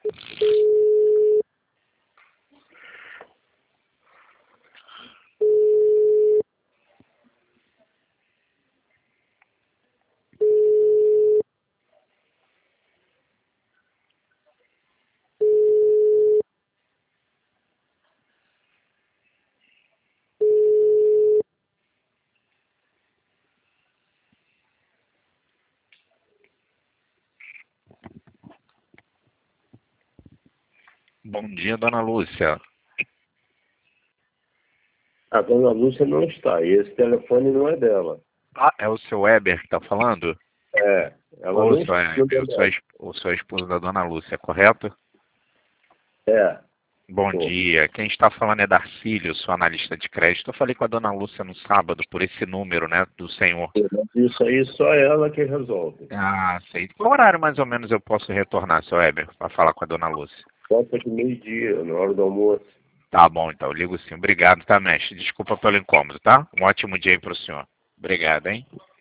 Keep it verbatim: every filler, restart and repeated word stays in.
Bom dia, dona Lúcia. A dona Lúcia não está, e esse telefone não é dela. Ah, é o seu Weber que está falando? É, ela Ou não o seu está. Weber, o seu, o seu esposo da dona Lúcia, correto? É. Bom Pô. dia, quem está falando é Darcílio, sou analista de crédito. Eu falei com a dona Lúcia no sábado por esse número, né, do senhor. Isso aí só ela que resolve. Ah, sei. Qual horário mais ou menos eu posso retornar, seu Weber, para falar com a dona Lúcia? Volta de meio-dia, na hora do almoço. Tá bom, então, eu ligo sim. Obrigado, tá, mestre? Desculpa pelo incômodo, tá? Um ótimo dia aí pro senhor. Obrigado, hein?